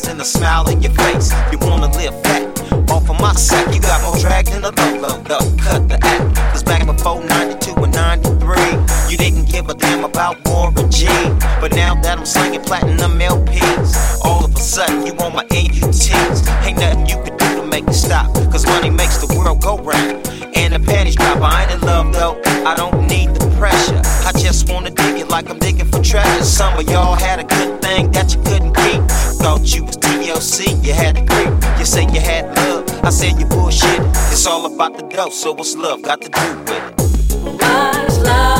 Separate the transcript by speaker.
Speaker 1: and a smile in your face. You wanna live fat off of my sack. You got more drag than a low. Cut the act. Cause back before 92 and 93, you didn't give a damn about Warren G. But now that I'm slinging platinum LPs, all of a sudden you want my AUTs. Ain't nothing you can do to make it stop, cause money makes the world go round. And the panties drop. I ain't in love though, I don't need the pressure. I just wanna dig it like I'm digging for treasure. Some of y'all had a good thing that you couldn't keep. Thought you was TLC, you had to creep. You say you had love, I said you bullshit. It's all about the dough, so what's love got to do with it?
Speaker 2: What's love?